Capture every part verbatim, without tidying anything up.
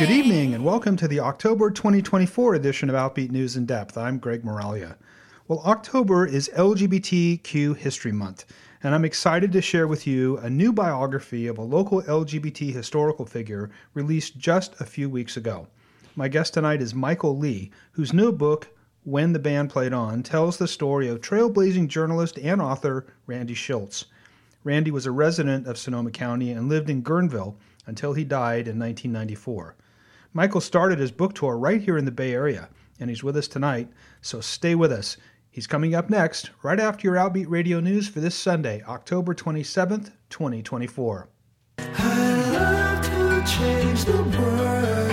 Good evening and welcome to the October twenty twenty-four edition of Outbeat News in Depth. I'm Greg Moralia. Well, October is L G B T Q History Month, and I'm excited to share with you a new biography of a local L G B T historical figure released just a few weeks ago. My guest tonight is Michael Lee, whose new book, When the Band Played On, tells the story of trailblazing journalist and author Randy Shilts. Randy was a resident of Sonoma County and lived in Guerneville until he died in nineteen ninety-four. Michael started his book tour right here in the Bay Area, and he's with us tonight, so stay with us. He's coming up next, right after your Outbeat Radio News for this Sunday, October twenty-seventh, twenty twenty-four. I'd love to change the world,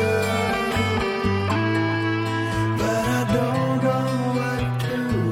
but I don't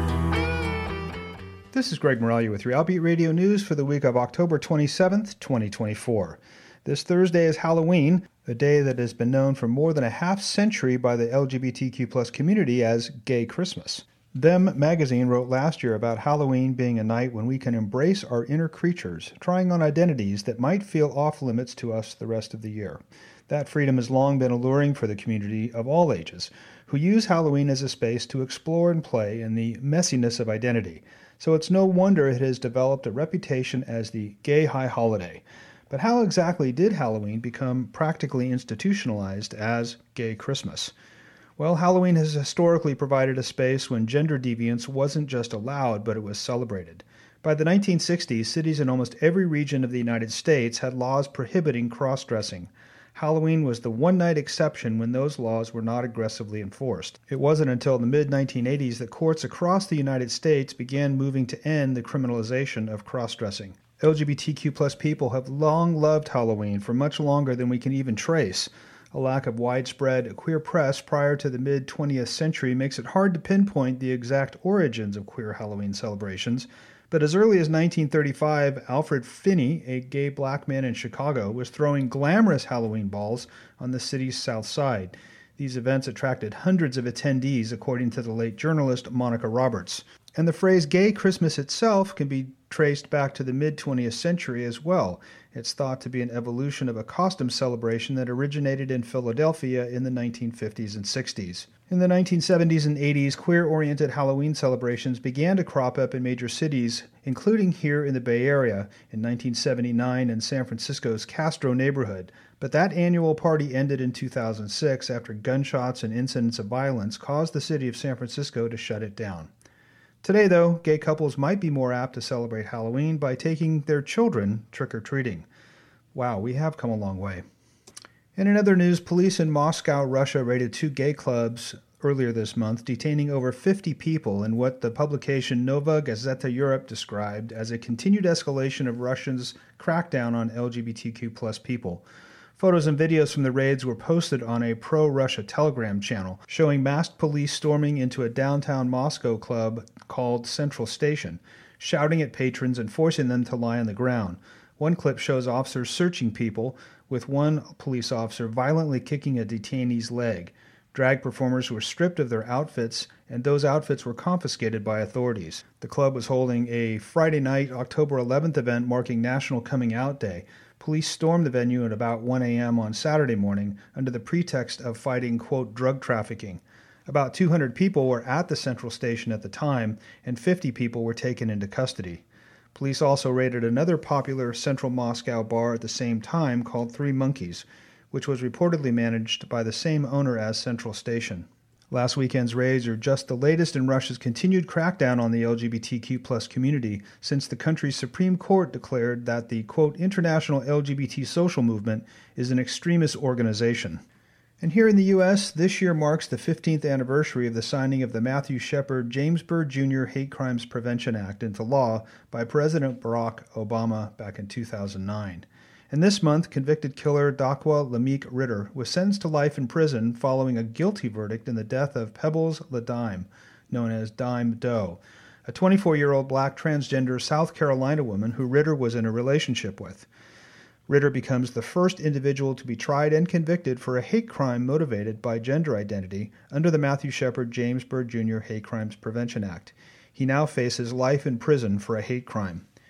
know what to do. This is Greg Moralia with your Outbeat Radio News for the week of October twenty-seventh, twenty twenty-four. This Thursday is Halloween, a day that has been known for more than a half century by the L G B T Q plus community as Gay Christmas. Them magazine wrote last year about Halloween being a night when we can embrace our inner creatures, trying on identities that might feel off limits to us the rest of the year. That freedom has long been alluring for the community of all ages, who use Halloween as a space to explore and play in the messiness of identity. So it's no wonder it has developed a reputation as the gay high holiday. But how exactly did Halloween become practically institutionalized as Gay Christmas? Well, Halloween has historically provided a space when gender deviance wasn't just allowed, but it was celebrated. By the nineteen sixties, cities in almost every region of the United States had laws prohibiting cross-dressing. Halloween was the one-night exception when those laws were not aggressively enforced. It wasn't until the mid nineteen eighties that courts across the United States began moving to end the criminalization of cross-dressing. L G B T Q plus people have long loved Halloween for much longer than we can even trace. A lack of widespread queer press prior to the mid-twentieth century makes it hard to pinpoint the exact origins of queer Halloween celebrations, but as early as nineteen thirty-five, Alfred Finney, a gay black man in Chicago, was throwing glamorous Halloween balls on the city's south side. These events attracted hundreds of attendees, according to the late journalist Monica Roberts. And the phrase Gay Christmas itself can be traced back to the mid-twentieth century as well. It's thought to be an evolution of a costume celebration that originated in Philadelphia in the nineteen fifties and sixties. In the nineteen seventies and eighties, queer-oriented Halloween celebrations began to crop up in major cities, including here in the Bay Area in nineteen seventy-nine in San Francisco's Castro neighborhood. But that annual party ended in two thousand six after gunshots and incidents of violence caused the city of San Francisco to shut it down. Today, though, gay couples might be more apt to celebrate Halloween by taking their children trick-or-treating. Wow, we have come a long way. And in other news, police in Moscow, Russia raided two gay clubs earlier this month, detaining over fifty people in what the publication Nova Gazeta Europe described as a continued escalation of Russia's crackdown on L G B T Q plus people. Photos and videos from the raids were posted on a pro-Russia Telegram channel, showing masked police storming into a downtown Moscow club called Central Station, shouting at patrons and forcing them to lie on the ground. One clip shows officers searching people, with one police officer violently kicking a detainee's leg. Drag performers were stripped of their outfits, and those outfits were confiscated by authorities. The club was holding a Friday night, October eleventh event marking National Coming Out Day. Police stormed the venue at about one a.m. on Saturday morning under the pretext of fighting, quote, drug trafficking. About two hundred people were at the Central Station at the time, and fifty people were taken into custody. Police also raided another popular central Moscow bar at the same time called Three Monkeys, which was reportedly managed by the same owner as Central Station. Last weekend's raids are just the latest in Russia's continued crackdown on the L G B T Q plus community since the country's Supreme Court declared that the, quote, international L G B T social movement is an extremist organization. And here in the U S, this year marks the fifteenth anniversary of the signing of the Matthew Shepard James Byrd Junior Hate Crimes Prevention Act into law by President Barack Obama back in two thousand nine. And this month, convicted killer Daqua Lameek Ritter was sentenced to life in prison following a guilty verdict in the death of Pebbles LaDime, known as Dime Doe, a twenty-four-year-old black transgender South Carolina woman who Ritter was in a relationship with. Ritter becomes the first individual to be tried and convicted for a hate crime motivated by gender identity under the Matthew Shepard James Byrd Junior Hate Crimes Prevention Act. He now faces life in prison for a hate crime.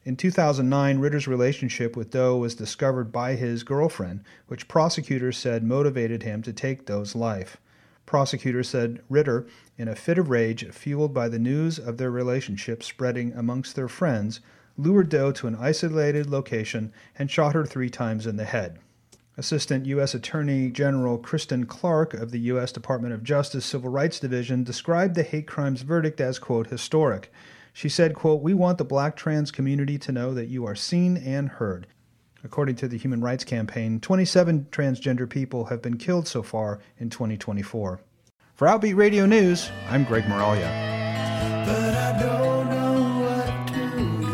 In two thousand nine, Ritter's relationship with Doe was discovered by his girlfriend, which prosecutors said motivated him to take Doe's life. Prosecutors said Ritter, in a fit of rage fueled by the news of their relationship spreading amongst their friends, lured Doe to an isolated location and shot her three times in the head. Assistant U S Attorney General Kristen Clark of the U S Department of Justice Civil Rights Division described the hate crimes verdict as, quote, historic. She said, quote, "We want the black trans community to know that you are seen and heard." According to the Human Rights Campaign, twenty-seven transgender people have been killed so far in twenty twenty-four. For Outbeat Radio News, I'm Greg Moralia. But I don't know what to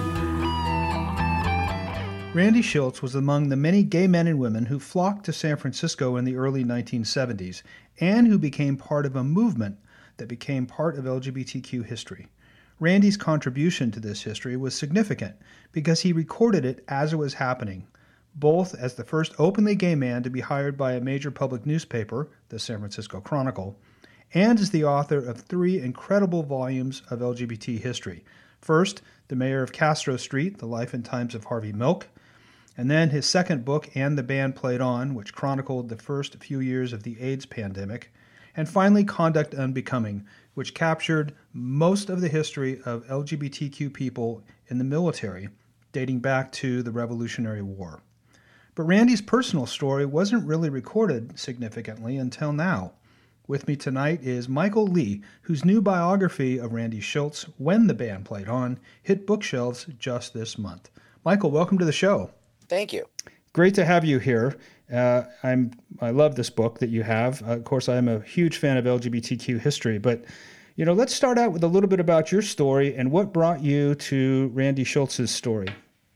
do. Randy Shilts was among the many gay men and women who flocked to San Francisco in the early nineteen seventies and who became part of a movement that became part of L G B T Q history. Randy's contribution to this history was significant because he recorded it as it was happening, both as the first openly gay man to be hired by a major public newspaper, the San Francisco Chronicle, and as the author of three incredible volumes of L G B T history. First, The Mayor of Castro Street, The Life and Times of Harvey Milk, and then his second book, And the Band Played On, which chronicled the first few years of the AIDS pandemic, and finally Conduct Unbecoming, which captured most of the history of L G B T Q people in the military, dating back to the Revolutionary War. But Randy's personal story wasn't really recorded significantly until now. With me tonight is Michael Lee, whose new biography of Randy Shilts, When the Band Played On, hit bookshelves just this month. Michael, welcome to the show. Thank you. Great to have you here. Uh, I'm I love this book that you have. Uh, of course, I'm a huge fan of L G B T Q history, but you know, let's start out with a little bit about your story and what brought you to Randy Shilts' story.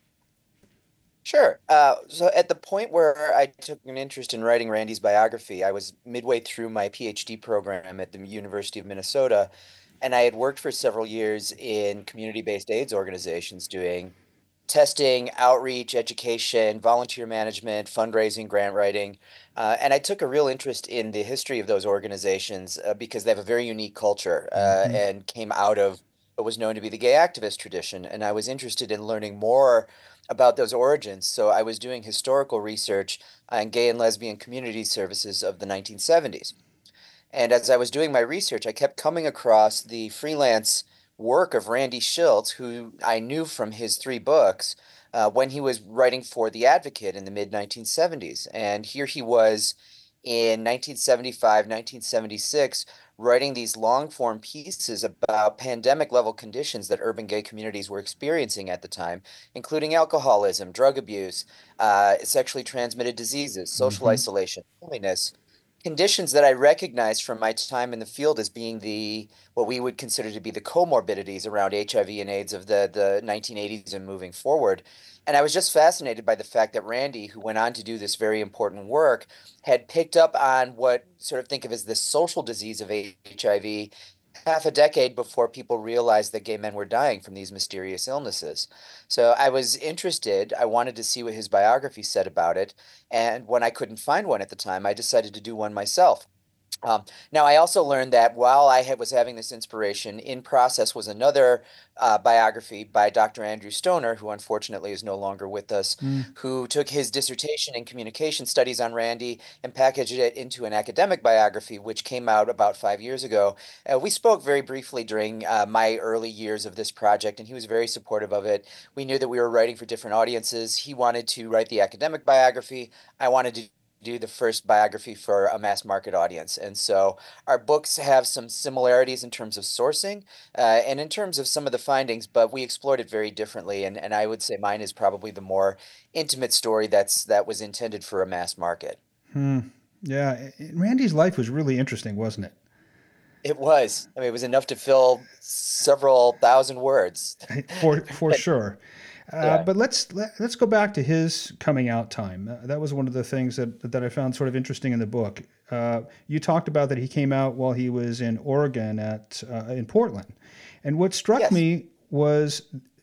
Sure. Uh, so at the point where I took an interest in writing Randy's biography, I was midway through my PhD program at the University of Minnesota, and I had worked for several years in community-based AIDS organizations doing testing, outreach, education, volunteer management, fundraising, grant writing. Uh, and I took a real interest in the history of those organizations uh, because they have a very unique culture uh, mm-hmm. and came out of what was known to be the gay activist tradition. And I was interested in learning more about those origins. So I was doing historical research on gay and lesbian community services of the nineteen seventies. And as I was doing my research, I kept coming across the freelance work of Randy Shilts, who I knew from his three books uh, when he was writing for The Advocate in the mid nineteen seventies. And here he was in nineteen seventy-five, nineteen seventy-six, writing these long-form pieces about pandemic-level conditions that urban gay communities were experiencing at the time, including alcoholism, drug abuse, uh, sexually transmitted diseases, social mm-hmm. isolation, loneliness, conditions that I recognized from my time in the field as being the what we would consider to be the comorbidities around H I V and AIDS of the, the nineteen eighties and moving forward. And I was just fascinated by the fact that Randy, who went on to do this very important work, had picked up on what sort of think of as the social disease of H I V half a decade before people realized that gay men were dying from these mysterious illnesses. So I was interested. I wanted to see what his biography said about it. And when I couldn't find one at the time, I decided to do one myself. Um, now, I also learned that while I had, was having this inspiration, in process was another uh, biography by Doctor Andrew Stoner, who unfortunately is no longer with us, mm. who took his dissertation in communication studies on Randy and packaged it into an academic biography, which came out about five years ago. Uh, we spoke very briefly during uh, my early years of this project, and he was very supportive of it. We knew that we were writing for different audiences. He wanted to write the academic biography. I wanted to do the first biography for a mass market audience. And so our books have some similarities in terms of sourcing uh, and in terms of some of the findings, but we explored it very differently. And, and I would say mine is probably the more intimate story that's that was intended for a mass market. Hmm. Yeah. Randy's life was really interesting, wasn't it? It was. I mean, it was enough to fill several thousand words. for for sure. Uh, yeah. But let's let, let's go back to his coming out time. Uh, that was one of the things that that I found sort of interesting in the book. Uh, you talked about that he came out while he was in Oregon at uh, in Portland, and what struck yes. me was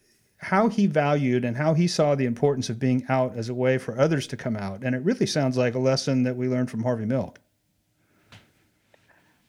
how he valued and how he saw the importance of being out as a way for others to come out. And it really sounds like a lesson that we learned from Harvey Milk.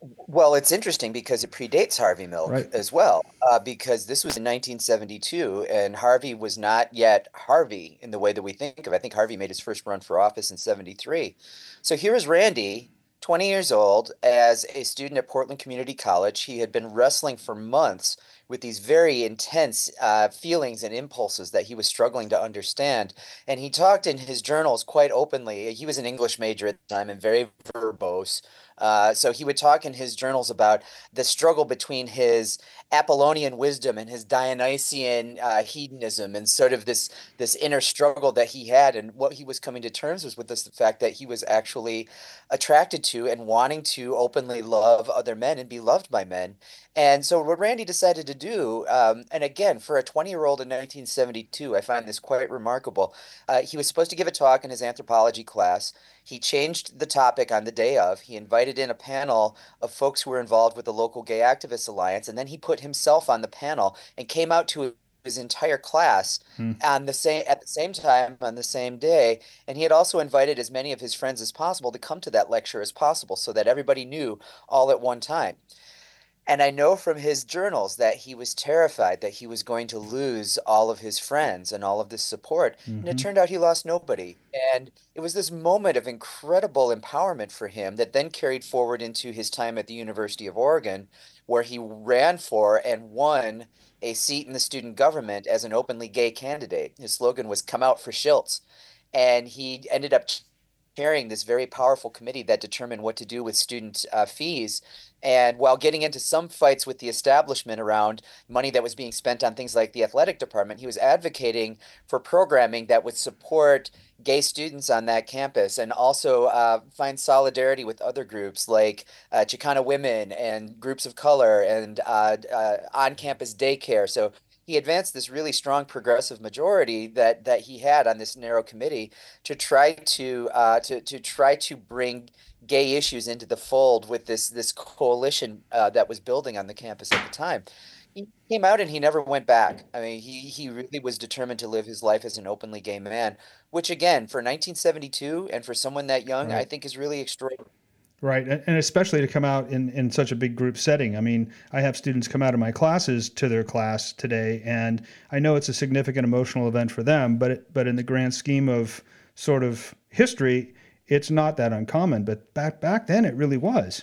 Well, it's interesting because it predates Harvey Milk Right. as well, uh, because this was in nineteen seventy-two, and Harvey was not yet Harvey in the way that we think of. I think Harvey made his first run for office in seventy-three. So here is Randy, twenty years old, as a student at Portland Community College. He had been wrestling for months with these very intense uh, feelings and impulses that he was struggling to understand. And he talked in his journals quite openly. He was an English major at the time and very verbose. Uh, so he would talk in his journals about the struggle between his Apollonian wisdom and his Dionysian uh, hedonism, and sort of this this inner struggle that he had. And what he was coming to terms was with this the fact that he was actually attracted to and wanting to openly love other men and be loved by men. And so what Randy decided to do, um, and again, for a twenty-year-old in nineteen seventy-two, I find this quite remarkable. Uh, he was supposed to give a talk in his anthropology class. He changed the topic on the day of. He invited in a panel of folks who were involved with the local Gay Activists Alliance, and then he put himself on the panel and came out to his entire class Hmm. on the same at the same time on the same day. And he had also invited as many of his friends as possible to come to that lecture as possible so that everybody knew all at one time. And I know from his journals that he was terrified that he was going to lose all of his friends and all of this support. And it Hmm. turned out he lost nobody. And it was this moment of incredible empowerment for him that then carried forward into his time at the University of Oregon, where he ran for and won a seat in the student government as an openly gay candidate. His slogan was "Come out for Schiltz." And he ended up chairing this very powerful committee that determined what to do with student uh, fees. And while getting into some fights with the establishment around money that was being spent on things like the athletic department, he was advocating for programming that would support gay students on that campus and also uh, find solidarity with other groups like uh, Chicana women and groups of color and uh, uh, on-campus daycare. So he advanced this really strong progressive majority that that he had on this narrow committee to try to uh, to to try to bring gay issues into the fold with this this coalition uh, that was building on the campus at the time. He came out and he never went back. I mean, he he really was determined to live his life as an openly gay man, which again, for nineteen seventy-two and for someone that young, I Right. think is really extraordinary. Right, and and especially to come out in, in such a big group setting. I mean, I have students come out of my classes to their class today, and I know it's a significant emotional event for them, but it, but in the grand scheme of sort of history, it's not that uncommon. But back back then, it really was.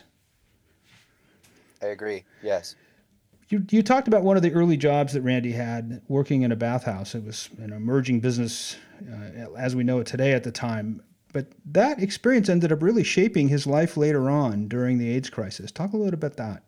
I agree. Yes. You you talked about one of the early jobs that Randy had working in a bathhouse. It was an emerging business uh, as we know it today at the time. But that experience ended up really shaping his life later on during the AIDS crisis. Talk a little bit about that.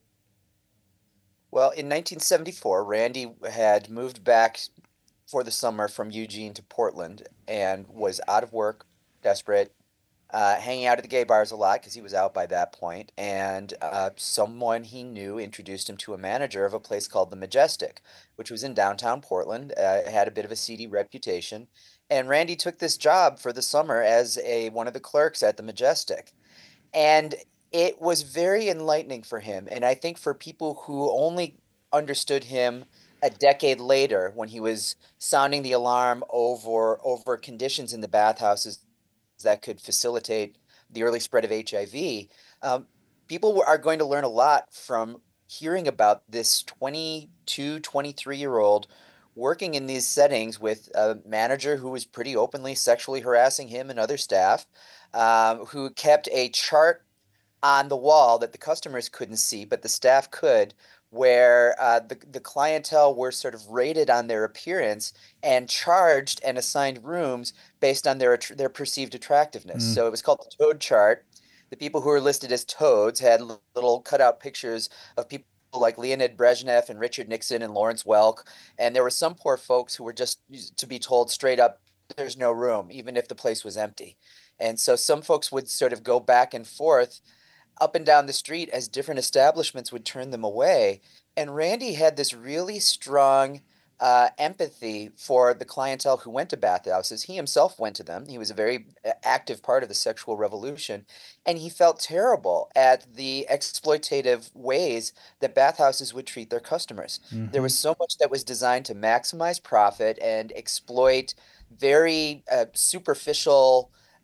Well, in nineteen seventy-four, Randy had moved back for the summer from Eugene to Portland and was out of work, desperate, uh, hanging out at the gay bars a lot because he was out by that point. And uh, someone he knew introduced him to a manager of a place called the Majestic, which was in downtown Portland. Uh, it had a bit of a seedy reputation. And Randy took this job for the summer as a one of the clerks at the Majestic. And it was very enlightening for him. And I think for people who only understood him a decade later, when he was sounding the alarm over over conditions in the bathhouses that could facilitate the early spread of H I V, um, people are going to learn a lot from hearing about this twenty-two, twenty-three year old working in these settings with a manager who was pretty openly sexually harassing him and other staff, um, who kept a chart on the wall that the customers couldn't see, but the staff could, where uh, the, the clientele were sort of rated on their appearance and charged and assigned rooms based on their their perceived attractiveness. Mm. So it was called the Toad Chart. The people who were listed as toads had little cutout pictures of people like Leonid Brezhnev and Richard Nixon and Lawrence Welk. And there were some poor folks who were just to be told straight up, there's no room, even if the place was empty. And so some folks would sort of go back and forth up and down the street as different establishments would turn them away. And Randy had this really strong uh, empathy for the clientele who went to bathhouses. He himself went to them. He was a very uh, active part of the sexual revolution. And he felt terrible at the exploitative ways that bathhouses would treat their customers. There Hmm. was so much that was designed to maximize profit and exploit very uh, superficial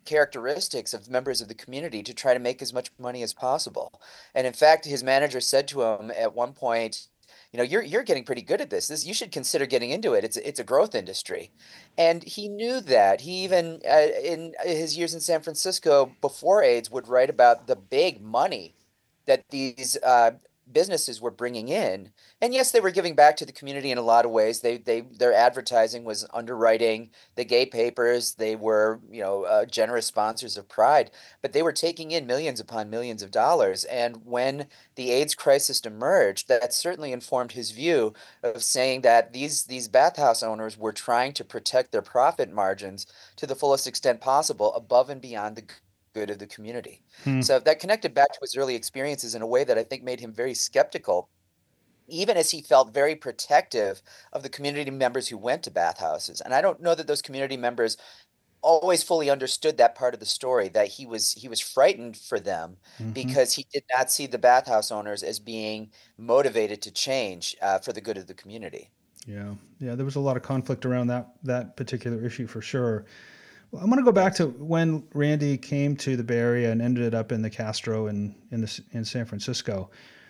characteristics of members of the community to try to make as much money as possible. And in fact, his manager said to him at one point, you know, you're you're getting pretty good at this. This you should consider getting into it. It's it's a growth industry, and he knew that. He even uh, in his years in San Francisco before AIDS would write about the big money that these uh, businesses were bringing in. And yes, they were giving back to the community in a lot of ways. They they their advertising was underwriting the gay papers. They were, you know, uh, generous sponsors of Pride, but they were taking in millions upon millions of dollars. And when the AIDS crisis emerged, that certainly informed his view of saying that these these bathhouse owners were trying to protect their profit margins to the fullest extent possible, above and beyond the good of the community. Hmm. So that connected back to his early experiences in a way that I think made him very skeptical, even as he felt very protective of the community members who went to bathhouses. And I don't know that those community members always fully understood that part of the story, that he was he was frightened for them Mm-hmm. because he did not see the bathhouse owners as being motivated to change uh, for the good of the community. Yeah, yeah, there was a lot of conflict around that that particular issue for sure. Well, I'm going to go back to when Randy came to the Bay Area and ended up in the Castro in in, the, in San Francisco.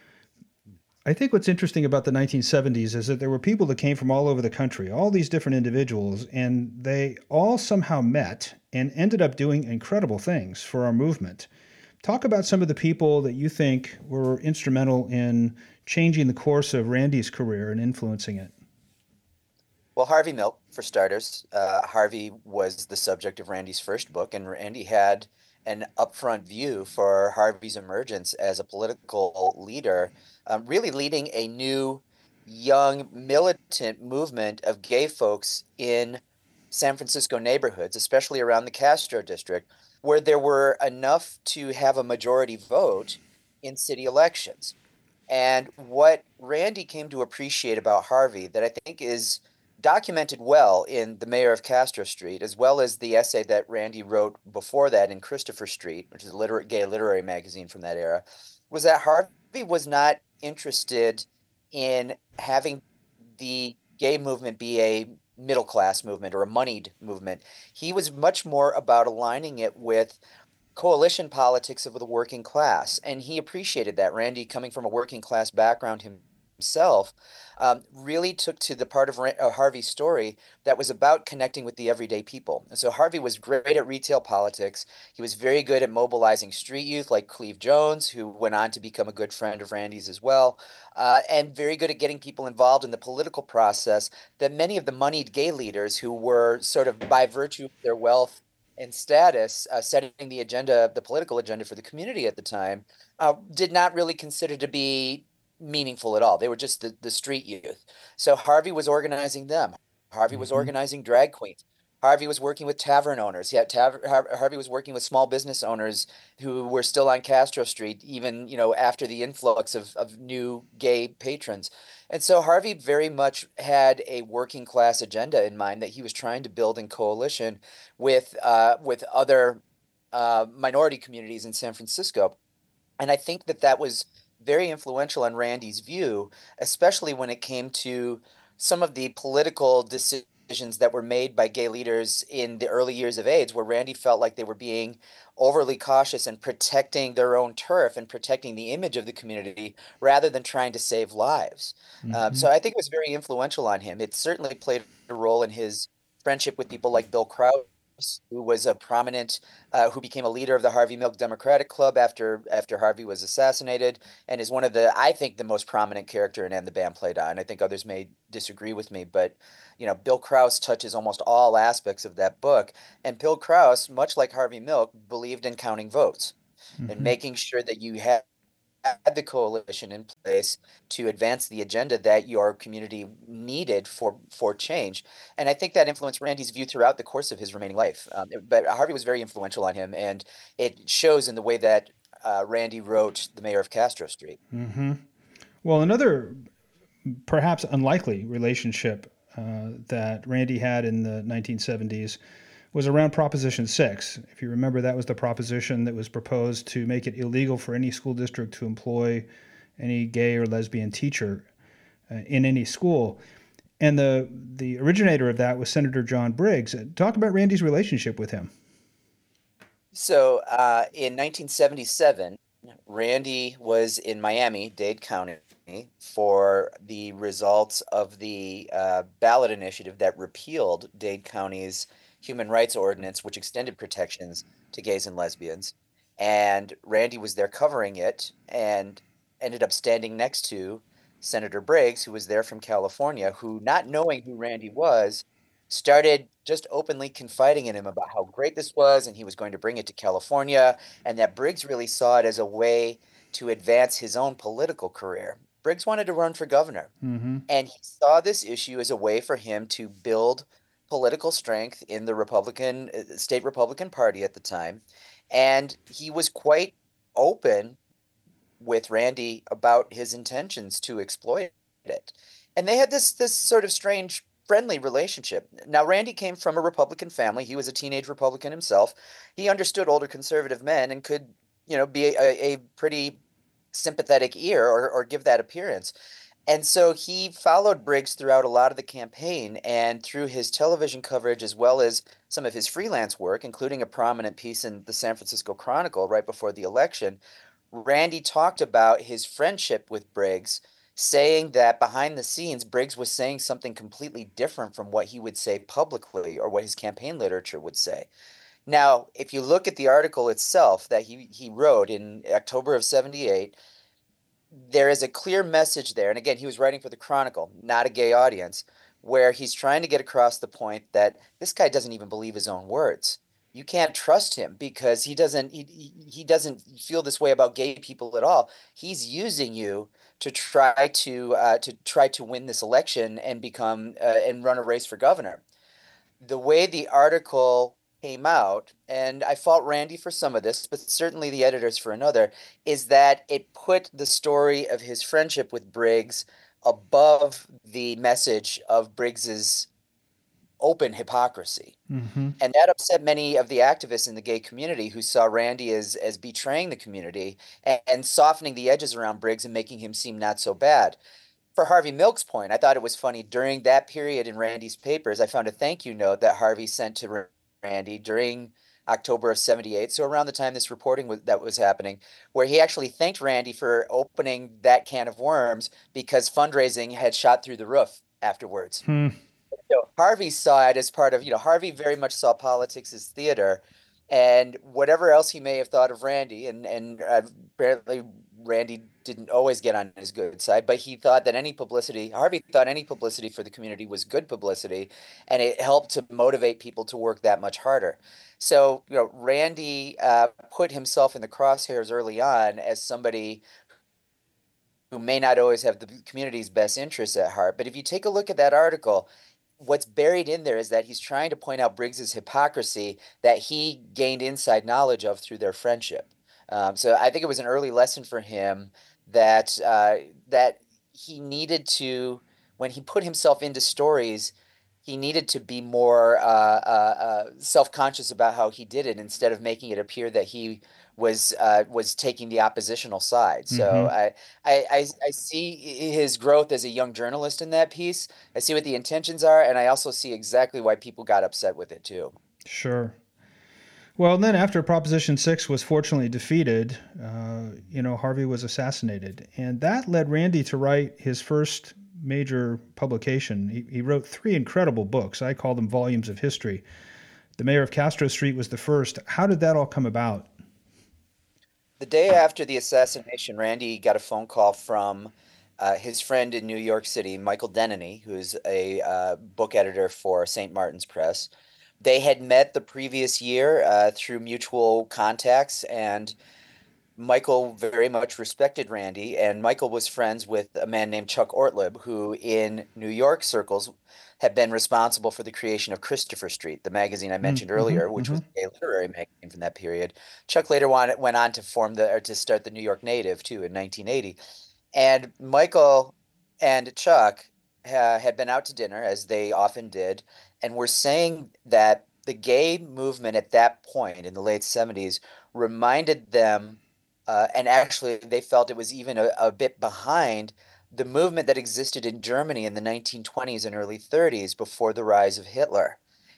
I think what's interesting about the nineteen seventies is that there were people that came from all over the country, all these different individuals, and they all somehow met and ended up doing incredible things for our movement. Talk about some of the people that you think were instrumental in changing the course of Randy's career and influencing it. Well, Harvey Milk, for starters. Uh, Harvey was the subject of Randy's first book, and Randy had an upfront view for Harvey's emergence as a political leader, um, really leading a new, young, militant movement of gay folks in San Francisco neighborhoods, especially around the Castro district, where there were enough to have a majority vote in city elections. And what Randy came to appreciate about Harvey that I think is documented well in The Mayor of Castro Street, as well as the essay that Randy wrote before that in Christopher Street, which is a liter- gay literary magazine from that era, was that Harvey was not interested in having the gay movement be a middle class movement or a moneyed movement. He was much more about aligning it with coalition politics of the working class. And he appreciated that. Randy, coming from a working class background himself, um, really took to the part of uh, Harvey's story that was about connecting with the everyday people. And so Harvey was great at retail politics. He was very good at mobilizing street youth like Cleve Jones, who went on to become a good friend of Randy's as well, uh, and very good at getting people involved in the political process that many of the moneyed gay leaders who were sort of by virtue of their wealth and status, uh, setting the agenda, the political agenda for the community at the time, uh, did not really consider to be meaningful at all. They were just the, the street youth. So Harvey was organizing them. Harvey was Mhm. organizing drag queens. Harvey was working with tavern owners. He had tav- Har- Harvey was working with small business owners who were still on Castro Street, even, you know, after the influx of, of new gay patrons. And so Harvey very much had a working class agenda in mind that he was trying to build in coalition with uh, with other uh, minority communities in San Francisco. And I think that that was very influential on Randy's view, especially when it came to some of the political decisions that were made by gay leaders in the early years of AIDS, where Randy felt like they were being overly cautious and protecting their own turf and protecting the image of the community rather than trying to save lives. Mm-hmm. Um, so I think it was very influential on him. It certainly played a role in his friendship with people like Bill Krause, who was a prominent, uh, who became a leader of the Harvey Milk Democratic Club after after Harvey was assassinated, and is one of the, I think, the most prominent character in And the Band Played On. I think others may disagree with me, but you know, Bill Krause touches almost all aspects of that book, and Bill Krause, much like Harvey Milk, believed in counting votes Mm-hmm. and making sure that you had had the coalition in place to advance the agenda that your community needed for for change. And I think that influenced Randy's view throughout the course of his remaining life. Um, but Harvey was very influential on him, and it shows in the way that uh, Randy wrote The Mayor of Castro Street. Mm-hmm. Well, another perhaps unlikely relationship uh, that Randy had in the nineteen seventies was around Proposition six. If you remember, that was the proposition that was proposed to make it illegal for any school district to employ any gay or lesbian teacher uh, in any school. And the the originator of that was Senator John Briggs. Talk about Randy's relationship with him. So uh, in nineteen seventy-seven, Randy was in Miami, Dade County, for the results of the uh, ballot initiative that repealed Dade County's human rights ordinance, which extended protections to gays and lesbians. And Randy was there covering it and ended up standing next to Senator Briggs, who was there from California, who, not knowing who Randy was, started just openly confiding in him about how great this was and he was going to bring it to California, and that Briggs really saw it as a way to advance his own political career. Briggs wanted to run for governor, Mm-hmm. and he saw this issue as a way for him to build political strength in the Republican uh, state Republican Party at the time. And he was quite open with Randy about his intentions to exploit it. And they had this this sort of strange friendly relationship. Now, Randy came from a Republican family. He was a teenage Republican himself. He understood older conservative men and could, you know, be a, a pretty sympathetic ear, or, or give that appearance. And so he followed Briggs throughout a lot of the campaign, and through his television coverage as well as some of his freelance work, including a prominent piece in the San Francisco Chronicle right before the election. Randy talked about his friendship with Briggs, saying that behind the scenes, Briggs was saying something completely different from what he would say publicly or what his campaign literature would say. Now, if you look at the article itself that he, he wrote in October of seventy-eight, there is a clear message there. And again, he was writing for the Chronicle, not a gay audience, where he's trying to get across the point that this guy doesn't even believe his own words. You can't trust him because he doesn't he, he doesn't feel this way about gay people at all. He's using you to try to uh, to try to win this election and become uh, and run a race for governor. The way the article came out, and I fault Randy for some of this, but certainly the editors for another, is that it put the story of his friendship with Briggs above the message of Briggs's open hypocrisy. Mm-hmm. And that upset many of the activists in the gay community who saw Randy as, as betraying the community and, and softening the edges around Briggs and making him seem not so bad. For Harvey Milk's point, I thought it was funny during that period in Randy's papers, I found a thank you note that Harvey sent to Randy during October of seventy-eight, so around the time this reporting was, that was happening, where he actually thanked Randy for opening that can of worms because fundraising had shot through the roof afterwards. Hmm. So Harvey saw it as part of, you know, Harvey very much saw politics as theater, and whatever else he may have thought of Randy, and, and uh, apparently Randy didn't always get on his good side, but he thought that any publicity, Harvey thought any publicity for the community was good publicity, and it helped to motivate people to work that much harder. So, you know, Randy uh, put himself in the crosshairs early on as somebody who may not always have the community's best interests at heart. But if you take a look at that article, what's buried in there is that he's trying to point out Briggs's hypocrisy that he gained inside knowledge of through their friendship. Um, so I think it was an early lesson for him that uh, that he needed to, when he put himself into stories, he needed to be more uh, uh, uh, self-conscious about how he did it instead of making it appear that he was uh, was taking the oppositional side. So Mm-hmm. I, I I I see his growth as a young journalist in that piece. I see what the intentions are, and I also see exactly why people got upset with it too. Sure. Well, then after Proposition six was fortunately defeated, uh, you know, Harvey was assassinated. And that led Randy to write his first major publication. He, he wrote three incredible books. I call them volumes of history. The Mayor of Castro Street was the first. How did that all come about? The day after the assassination, Randy got a phone call from uh, his friend in New York City, Michael Denneny, who's a uh, book editor for Saint Martin's Press. They had met the previous year uh, through mutual contacts, and Michael very much respected Randy. And Michael was friends with a man named Chuck Ortlib, who in New York circles had been responsible for the creation of Christopher Street, the magazine I mentioned Mm-hmm. earlier, which Mm-hmm. was a literary magazine from that period. Chuck later went, went on to form the or to start the New York Native too in nineteen eighty. And Michael and Chuck uh, had been out to dinner, as they often did, and were saying that the gay movement at that point in the late seventies reminded them, uh, and actually they felt it was even a, a bit behind the movement that existed in Germany in the nineteen twenties and early thirties before the rise of Hitler.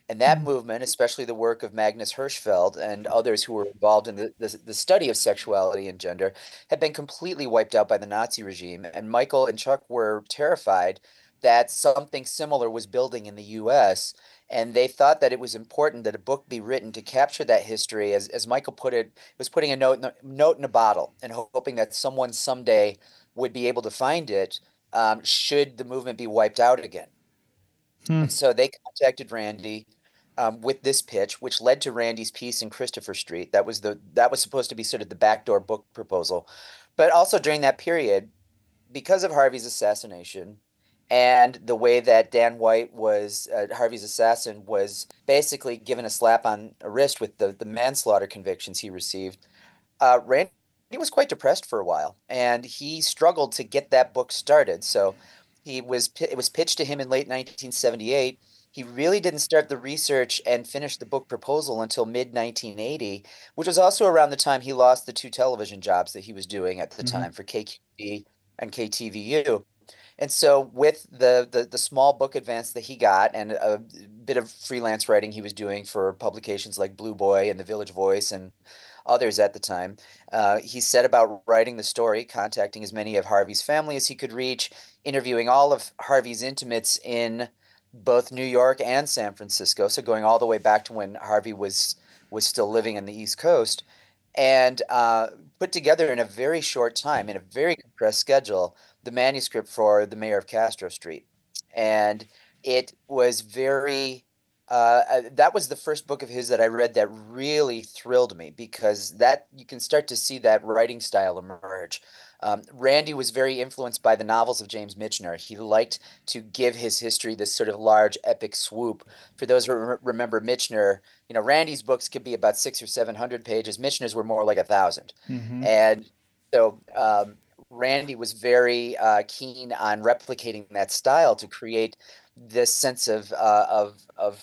And that movement, especially the work of Magnus Hirschfeld and others who were involved in the, the, the study of sexuality and gender, had been completely wiped out by the Nazi regime. And Michael and Chuck were terrified that something similar was building in the U S. And they thought that it was important that a book be written to capture that history. As, as Michael put it, was putting a note in, the, note in a bottle and hoping that someone someday would be able to find it, um, should the movement be wiped out again. Hmm. And so they contacted Randy um, with this pitch, which led to Randy's piece in Christopher Street. That was the that was supposed to be sort of the backdoor book proposal. But also during that period, because of Harvey's assassination and the way that Dan White was uh, Harvey's assassin was basically given a slap on a wrist with the the manslaughter convictions he received, uh, Randy was quite depressed for a while, and he struggled to get that book started. So he was it was pitched to him in late nineteen seventy-eight. He really didn't start the research and finish the book proposal until mid nineteen eighty, which was also around the time he lost the two television jobs that he was doing at the Mm-hmm. time for K Q B and K T V U. And so with the, the the small book advance that he got and a bit of freelance writing he was doing for publications like Blue Boy and The Village Voice and others at the time, uh, he set about writing the story, contacting as many of Harvey's family as he could reach, interviewing all of Harvey's intimates in both New York and San Francisco, so going all the way back to when Harvey was was still living in the East Coast, and uh, put together in a very short time, in a very compressed schedule, the manuscript for The Mayor of Castro Street. And it was very, uh, uh, that was the first book of his that I read that really thrilled me, because that you can start to see that writing style emerge. Um, Randy was very influenced by the novels of James Michener. He liked to give his history this sort of large epic swoop. For those who re- remember Michener, you know, Randy's books could be about six or seven hundred pages. Michener's were more like a thousand. Mm-hmm. And so um, Randy was very uh, keen on replicating that style to create this sense of uh, of of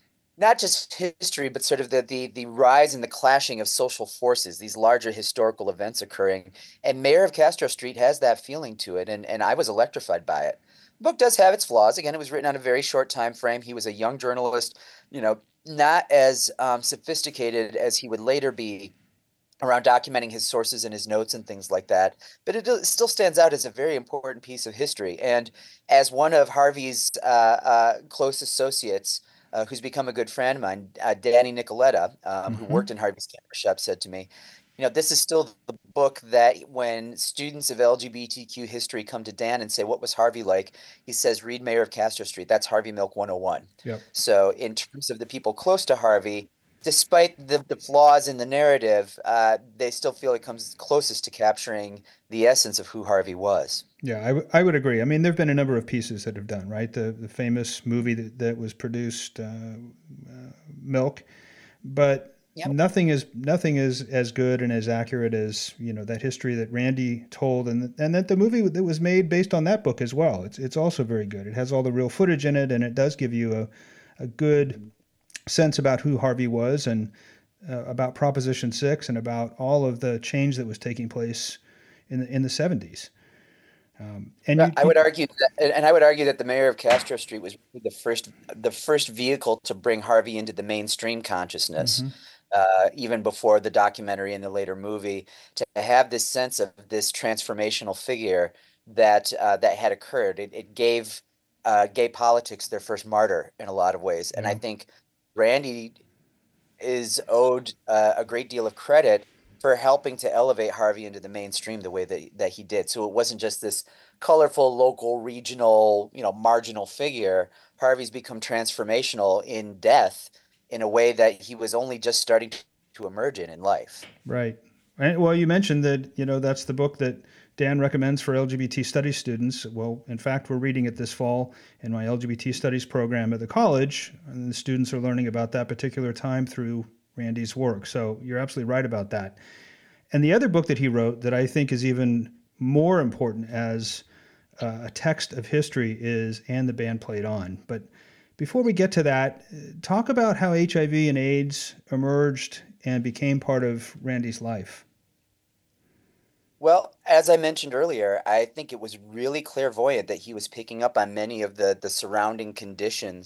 not just history, but sort of the, the the rise and the clashing of social forces, these larger historical events occurring. And Mayor of Castro Street has that feeling to it, and, and I was electrified by it. The book does have its flaws. Again, it was written on a very short time frame. He was a young journalist, you know, not as um, sophisticated as he would later be around documenting his sources and his notes and things like that. But it still stands out as a very important piece of history. And as one of Harvey's uh, uh, close associates, uh, who's become a good friend of mine, uh, Danny Nicoletta, um, who Mm-hmm. worked in Harvey's camera shop, said to me, you know, this is still the book that when students of L G B T Q history come to Dan and say, what was Harvey like? He says, read Mayor of Castro Street. That's Harvey Milk one oh one. Yep. So in terms of the people close to Harvey, despite the, the flaws in the narrative, uh, they still feel it comes closest to capturing the essence of who Harvey was. Yeah, I, w- I would agree. I mean, there have been a number of pieces that have done, right? The the famous movie that, that was produced, uh, uh, Milk, but Yep. nothing is nothing is as good and as accurate as, you know, that history that Randy told, and and that the movie that was made based on that book as well. It's it's also very good. It has all the real footage in it, and it does give you a a good sense about who Harvey was, and uh, about Proposition Six, and about all of the change that was taking place in the in the seventies. Um, and you, I would argue that, and I would argue that the Mayor of Castro Street was the first, the first vehicle to bring Harvey into the mainstream consciousness, mm-hmm. uh, even before the documentary and the later movie, to have this sense of this transformational figure that uh, that had occurred. It, it gave uh, gay politics their first martyr in a lot of ways, and Yeah. I think Randy is owed uh, a great deal of credit for helping to elevate Harvey into the mainstream the way that that he did. So it wasn't just this colorful, local, regional, you know, marginal figure. Harvey's become transformational in death in a way that he was only just starting to emerge in in life. Right. Right. Well, you mentioned that, you know, that's the book that Dan recommends for L G B T studies students. Well, in fact, we're reading it this fall in my L G B T studies program at the college, and the students are learning about that particular time through Randy's work. So you're absolutely right about that. And the other book that he wrote that I think is even more important as uh, a text of history is And the Band Played On. But before we get to that, talk about how H I V and AIDS emerged and became part of Randy's life. Well, as I mentioned earlier, I think it was really clairvoyant that he was picking up on many of the the surrounding conditions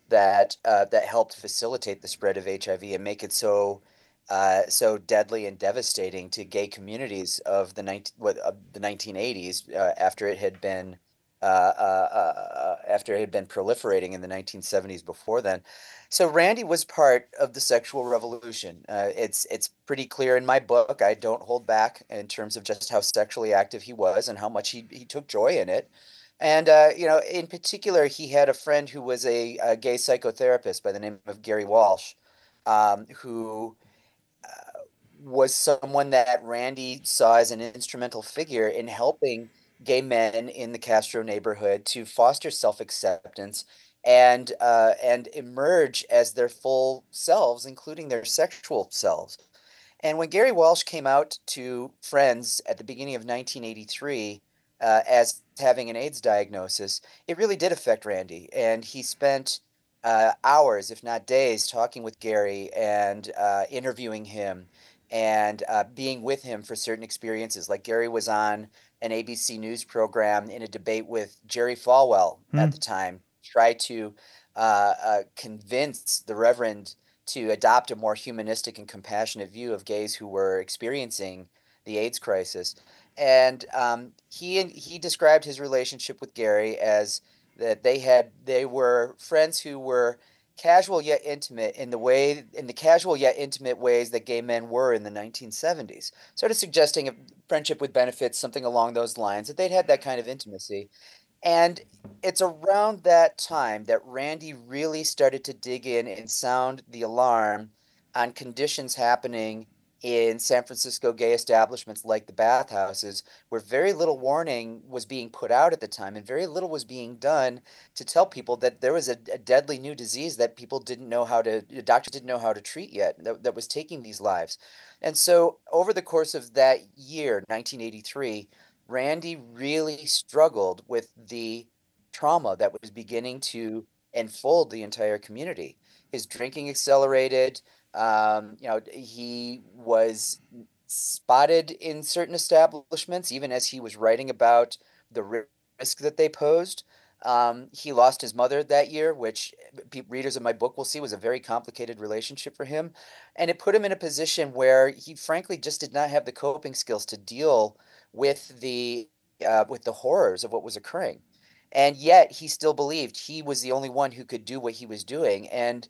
that uh, that helped facilitate the spread of H I V and make it so uh, so deadly and devastating to gay communities of the nineteen what of the nineteen eighties uh, after it had been uh, uh, uh, after it had been proliferating in the nineteen seventies before then. So Randy was part of the sexual revolution. Uh, it's it's pretty clear in my book. I don't hold back in terms of just how sexually active he was and how much he he took joy in it. And uh, you know, in particular, he had a friend who was a, a gay psychotherapist by the name of Gary Walsh, um, who uh, was someone that Randy saw as an instrumental figure in helping gay men in the Castro neighborhood to foster self-acceptance and uh, and emerge as their full selves, including their sexual selves. And when Gary Walsh came out to friends at the beginning of nineteen eighty-three uh, as having an AIDS diagnosis, it really did affect Randy. And he spent uh, hours, if not days, talking with Gary and uh, interviewing him and uh, being with him for certain experiences. Like Gary was on an A B C News program in a debate with Jerry Falwell Hmm. at the time, tried to uh, uh, convince the Reverend to adopt a more humanistic and compassionate view of gays who were experiencing the AIDS crisis. And um, he he described his relationship with Gary as that they had they were friends who were casual yet intimate in the way in the casual yet intimate ways that gay men were in the nineteen seventies, sort of suggesting a friendship with benefits, something along those lines, that they'd had that kind of intimacy. And it's around that time that Randy really started to dig in and sound the alarm on conditions happening in San Francisco gay establishments like the bathhouses, where very little warning was being put out at the time and very little was being done to tell people that there was a, a deadly new disease that people didn't know how to, the doctors didn't know how to treat yet, that, that was taking these lives. And so over the course of that year, nineteen eighty-three, Randy really struggled with the trauma that was beginning to enfold the entire community. His drinking accelerated. Um, you know, he was spotted in certain establishments, even as he was writing about the risk that they posed. Um, he lost his mother that year, which pe- readers of my book will see was a very complicated relationship for him. And it put him in a position where he frankly just did not have the coping skills to deal with the uh, with the horrors of what was occurring. And yet he still believed he was the only one who could do what he was doing. And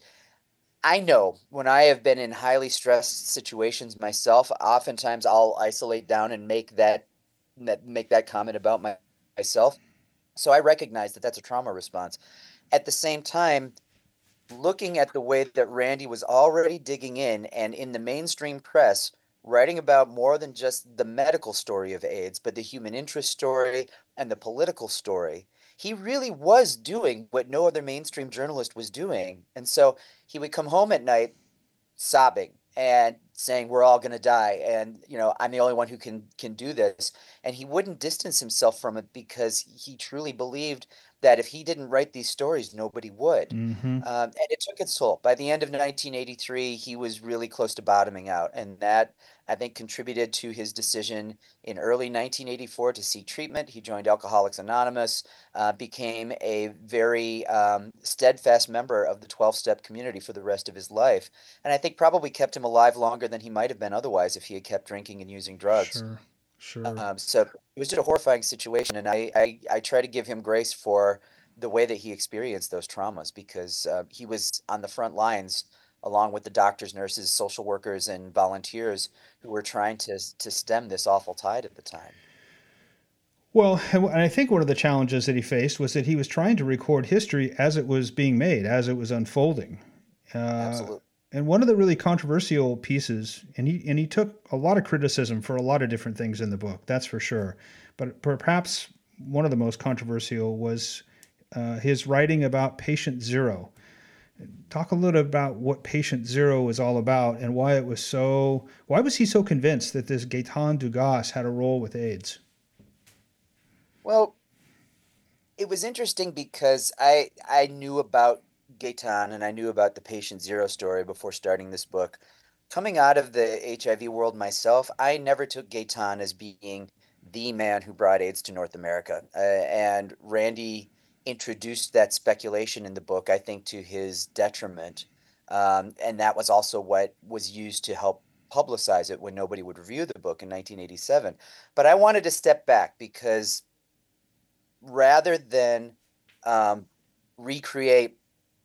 I know when I have been in highly stressed situations myself, oftentimes I'll isolate down and make that that make that comment about my, myself. So I recognize that that's a trauma response. At the same time, looking at the way that Randy was already digging in and in the mainstream press, writing about more than just the medical story of AIDS, but the human interest story and the political story, he really was doing what no other mainstream journalist was doing. And so he would come home at night sobbing and saying we're all going to die, and you know I'm the only one who can can do this. And he wouldn't distance himself from it because he truly believed that if he didn't write these stories nobody would. Hmm. Um, and it took its toll. By the end of nineteen eighty-three he was really close to bottoming out, and that I think contributed to his decision in early nineteen eighty-four to seek treatment. He joined Alcoholics Anonymous, uh, became a very um, steadfast member of the twelve-step community for the rest of his life, and I think probably kept him alive longer than he might have been otherwise if he had kept drinking and using drugs. Sure, sure. Um, so it was just a horrifying situation, and I, I, I try to give him grace for the way that he experienced those traumas because uh, he was on the front lines along with the doctors, nurses, social workers, and volunteers who were trying to to stem this awful tide at the time. Well, and I think one of the challenges that he faced was that he was trying to record history as it was being made, as it was unfolding. Uh, Absolutely. and one of the really controversial pieces, and he and he took a lot of criticism for a lot of different things in the book, that's for sure. But perhaps one of the most controversial was uh, his writing about Patient Zero. Talk a little about what Patient Zero was all about and why it was so. Why was he so convinced that this Gaetan Dugas had a role with AIDS? Well, it was interesting because I I knew about Gaetan and I knew about the Patient Zero story before starting this book. Coming out of the H I V world myself, I never took Gaetan as being the man who brought AIDS to North America. Uh, and Randy introduced that speculation in the book, I think, to his detriment. Um, and that was also what was used to help publicize it when nobody would review the book in nineteen eighty-seven. But I wanted to step back because rather than um, recreate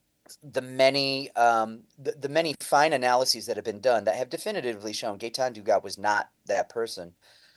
the many um, the, the many fine analyses that have been done that have definitively shown Gaetan Dugas was not that person.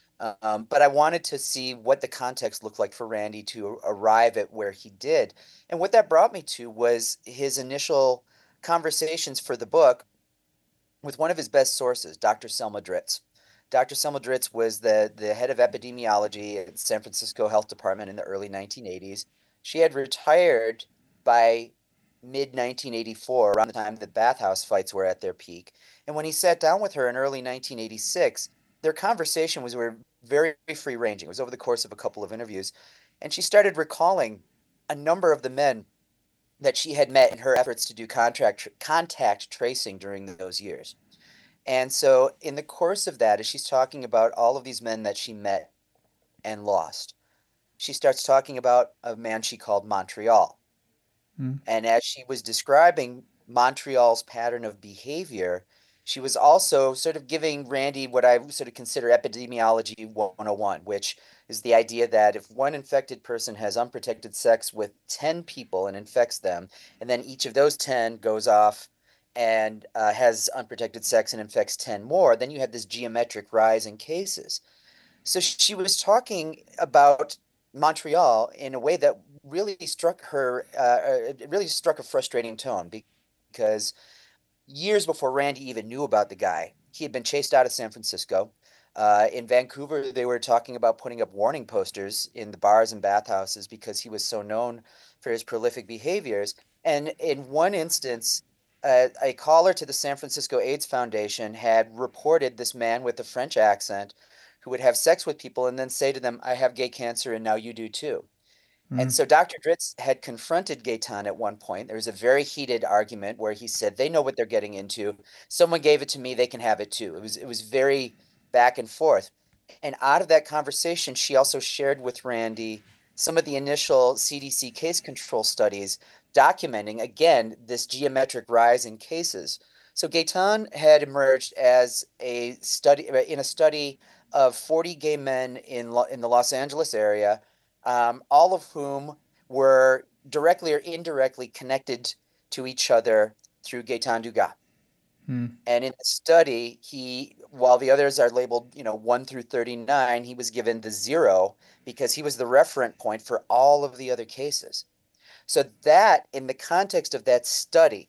Um, but I wanted to see what the context looked like for Randi to arrive at where he did. And what that brought me to was his initial conversations for the book with one of his best sources, Doctor Selma Dritz. Doctor Selma Dritz was the, the head of epidemiology at San Francisco Health Department in the early nineteen eighties. She had retired by mid nineteen eighty-four, around the time the bathhouse fights were at their peak. And when he sat down with her in early nineteen eighty-six, their conversation was very free ranging. It was over the course of a couple of interviews. And she started recalling a number of the men that she had met in her efforts to do contract, contact tracing during those years. And so in the course of that, as she's talking about all of these men that she met and lost, she starts talking about a man she called Montreal. Mm. And as she was describing Montreal's pattern of behavior, she was also sort of giving Randi what I sort of consider epidemiology one oh one, which is the idea that if one infected person has unprotected sex with ten people and infects them, and then each of those ten goes off and uh, has unprotected sex and infects ten more, then you have this geometric rise in cases. So she was talking about Montreal in a way that really struck her, uh, it really struck a frustrating tone, because years before Randi even knew about the guy, he had been chased out of San Francisco. Uh, in Vancouver, they were talking about putting up warning posters in the bars and bathhouses because he was so known for his prolific behaviors. And in one instance, uh, a caller to the San Francisco AIDS Foundation had reported this man with a French accent who would have sex with people and then say to them, "I have gay cancer and now you do too." Mm. And so Doctor Dritz had confronted Gaetan at one point. There was a very heated argument where he said, "They know what they're getting into. Someone gave it to me, they can have it too." It was it was very back and forth. And out of that conversation, she also shared with Randi some of the initial C D C case control studies documenting, again, this geometric rise in cases. So Gaetan had emerged as a study in a study of forty gay men in in the Los Angeles area, um, all of whom were directly or indirectly connected to each other through Gaetan Dugas. Hmm. And in the study, he, while the others are labeled, you know, one through thirty-nine, he was given the zero because he was the referent point for all of the other cases. So that, in the context of that study,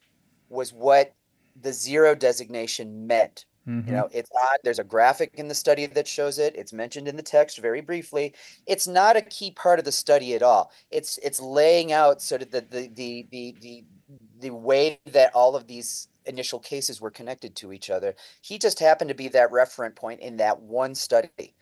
was what the zero designation meant. Mm-hmm. You know, it's not, there's a graphic in the study that shows it. It's mentioned in the text very briefly. It's not a key part of the study at all. It's it's laying out sort of the the the the the, the way that all of these initial cases were connected to each other. He just happened to be that referent point in that one study.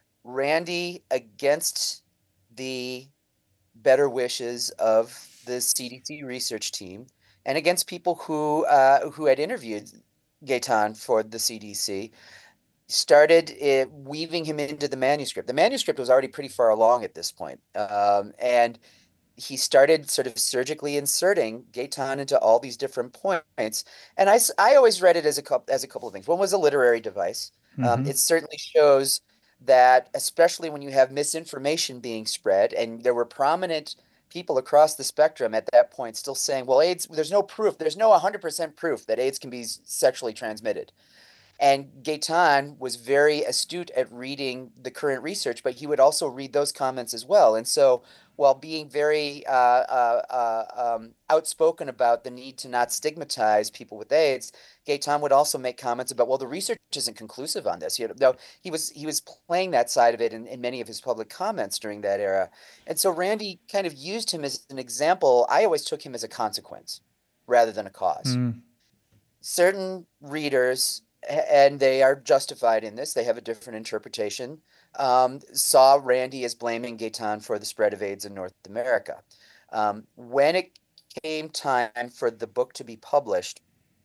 Randi, against the better wishes of the C D C research team and against people who uh, who had interviewed Gaetan for the C D C, started uh, weaving him into the manuscript. The manuscript was already pretty far along at this point. Um, and he started sort of surgically inserting Gaetan into all these different points. And I, I always read it as a, couple, as a couple of things. One was a literary device. Mm-hmm. Um, it certainly shows that, especially when you have misinformation being spread, and there were prominent people across the spectrum at that point still saying, well, AIDS, there's no proof. There's no one hundred percent proof that AIDS can be sexually transmitted. And Gaetan was very astute at reading the current research, but he would also read those comments as well. And so while being very uh, uh, uh, um, outspoken about the need to not stigmatize people with AIDS, Gaetan would also make comments about, well, the research isn't conclusive on this. You know, he was he was playing that side of it in, in many of his public comments during that era. And so Randi kind of used him as an example. I always took him as a consequence rather than a cause. Mm. Certain readers, and they are justified in this, they have a different interpretation, um, saw Randi as blaming Gaetan for the spread of AIDS in North America. Um, when it came time for the book to be published,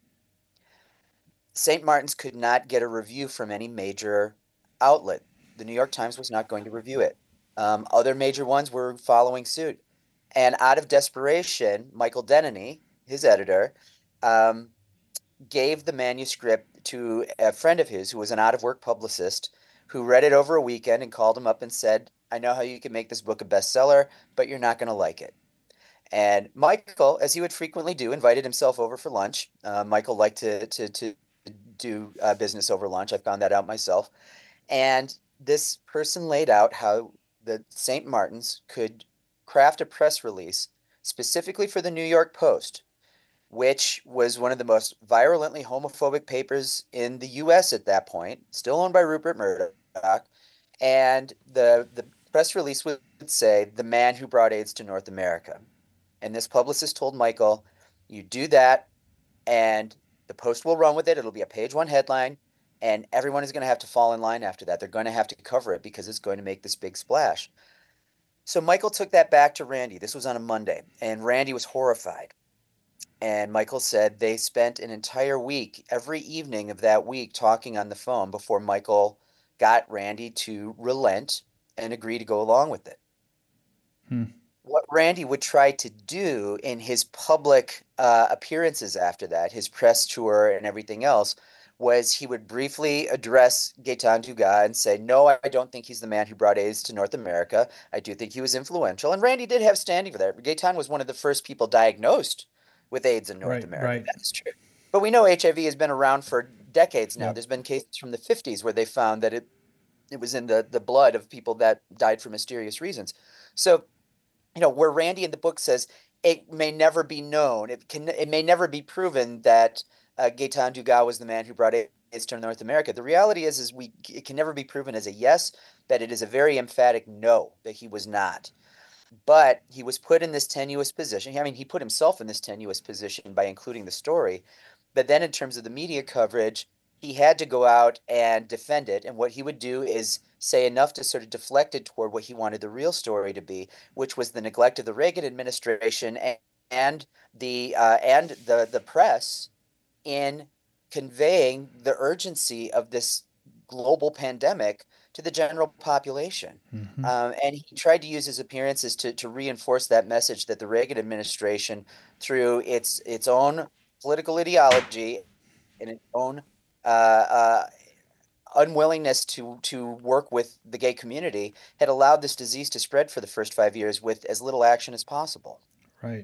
Saint Martin's could not get a review from any major outlet. The New York Times was not going to review it. Um, other major ones were following suit. And out of desperation, Michael Denneny, his editor, um, gave the manuscript to a friend of his who was an out of work publicist who read it over a weekend and called him up and said, I know how you can make this book a bestseller, but you're not going to like it. And Michael, as he would frequently do, invited himself over for lunch. Uh, Michael liked to to to do uh, business over lunch. I found that out myself. And this person laid out how the Saint Martins could craft a press release specifically for the New York Post, which was one of the most virulently homophobic papers in the U S at that point, still owned by Rupert Murdoch. And the the press release would say, "The man who brought AIDS to North America." And this publicist told Michael, "You do that, and the Post will run with it. It'll be a page one headline, and everyone is going to have to fall in line after that. They're going to have to cover it because it's going to make this big splash." So Michael took that back to Randy. This was on a Monday, and Randy was horrified. And Michael said they spent an entire week, every evening of that week, talking on the phone before Michael got Randy to relent and agree to go along with it. Hmm. What Randy would try to do in his public uh, appearances after that, his press tour and everything else, was he would briefly address Gaetan Dugas and say, "No, I don't think he's the man who brought AIDS to North America. I do think he was influential." And Randy did have standing for that. Gaetan was one of the first people diagnosed with AIDS in North Right, America. right. That's true. But we know H I V has been around for decades now. Yep. There's been cases from the fifties where they found that it it was in the, the blood of people that died for mysterious reasons. So, you know, where Randy in the book says it may never be known, it can, it may never be proven that uh, Gaetan Dugas was the man who brought AIDS to North America. The reality is, is we it can never be proven as a yes, that it is a very emphatic no, that he was not. But he was put in this tenuous position. I mean, he put himself in this tenuous position by including the story. But then in terms of the media coverage, he had to go out and defend it. And what he would do is say enough to sort of deflect it toward what he wanted the real story to be, which was the neglect of the Reagan administration and, and the uh, and the the press in conveying the urgency of this global pandemic to the general population. Mm-hmm. Um, and he tried to use his appearances to, to reinforce that message that the Reagan administration, through its its own political ideology and its own uh, uh, unwillingness to to work with the gay community, had allowed this disease to spread for the first five years with as little action as possible. Right.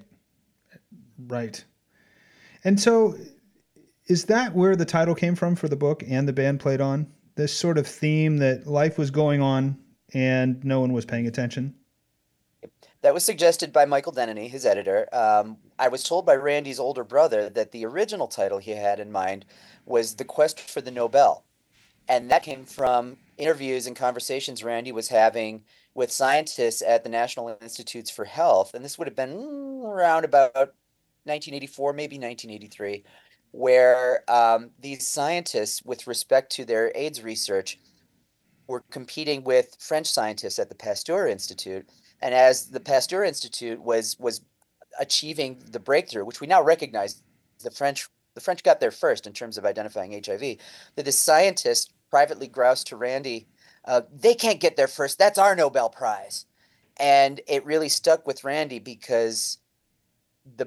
Right. And so is that where the title came from for the book, "And the Band Played On"? This sort of theme that life was going on and no one was paying attention? That was suggested by Michael Denneny, his editor. Um, I was told by Randy's older brother that the original title he had in mind was "The Quest for the Nobel." And that came from interviews and conversations Randy was having with scientists at the National Institutes for Health. And this would have been mm, around about nineteen eighty-four, maybe nineteen eighty-three, where um, these scientists, with respect to their AIDS research, were competing with French scientists at the Pasteur Institute. And as the Pasteur Institute was was achieving the breakthrough, which we now recognize, the French the French got there first in terms of identifying H I V, that the scientists privately groused to Randy, uh, "They can't get there first. That's our Nobel Prize." And it really stuck with Randy because the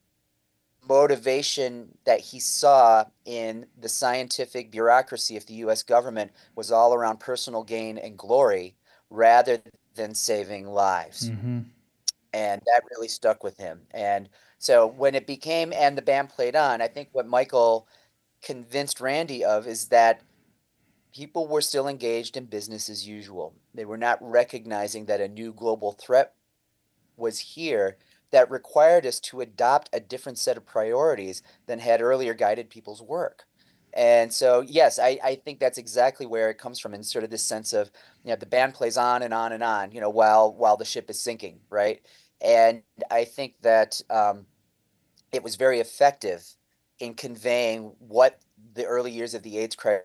motivation that he saw in the scientific bureaucracy of the U S government was all around personal gain and glory rather than saving lives. Mm-hmm. And that really stuck with him. And so when it became "And the Band Played On," I think what Michael convinced Randy of is that people were still engaged in business as usual. They were not recognizing that a new global threat was here that required us to adopt a different set of priorities than had earlier guided people's work. And so, yes, I, I think that's exactly where it comes from, in sort of this sense of, you know, the band plays on and on and on, you know, while while the ship is sinking, right? And I think that um, it was very effective in conveying what the early years of the AIDS crisis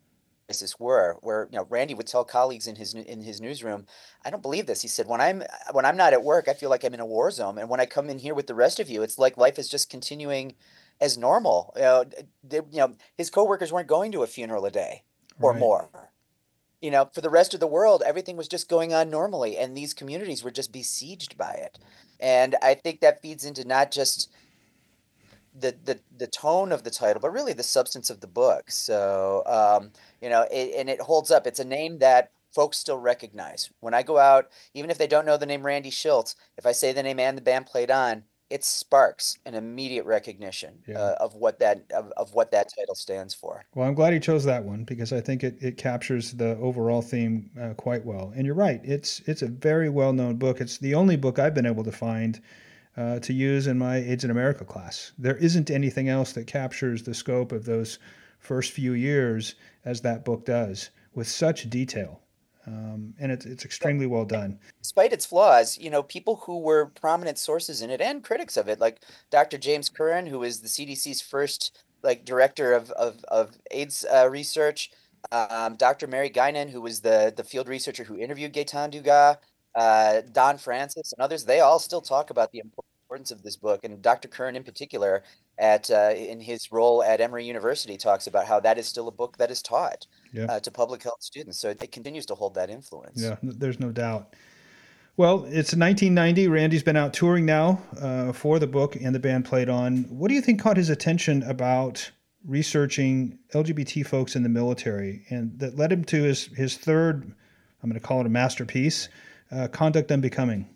were, where, you know, Randy would tell colleagues in his in his newsroom, "I don't believe this." He said, when I'm when I'm not at work, I feel like I'm in a war zone, and when I come in here with the rest of you, it's like life is just continuing as normal. You know, they, you know, his coworkers weren't going to a funeral a day or Right. more. you know, for the rest of the world, everything was just going on normally, and these communities were just besieged by it. And I think that feeds into not just the the the tone of the title, but really the substance of the book. So, um, you know, it, and it holds up. It's a name that folks still recognize. When I go out, even if they don't know the name Randy Schultz, if I say the name and the band played on, it sparks an immediate recognition Yeah. uh, of what that of, of what that title stands for. Well, I'm glad he chose that one because I think it, it captures the overall theme uh, quite well. And you're right, it's it's a very well known book. It's the only book I've been able to find uh, to use in my AIDS in America class. There isn't anything else that captures the scope of those first few years as that book does with such detail. Um, and it's it's extremely well done. Despite its flaws, you know, people who were prominent sources in it and critics of it, like Doctor James Curran, who is the C D C's first like director of of, of AIDS uh, research, um, Doctor Mary Guinan, who was the the field researcher who interviewed Gaetan Dugas, uh, Don Francis, and others, they all still talk about the importance of this book. And Doctor Curran, in particular, at uh, in his role at Emory University, talks about how that is still a book that is taught Yeah, uh, to public health students. So it continues to hold that influence. yeah, there's no doubt. Well, it's nineteen ninety. Randy's been out touring now uh, for the book and the band played on. What do you think caught his attention about researching L G B T folks in the military and that led him to his, his third, I'm going to call it a masterpiece, uh, Conduct Unbecoming?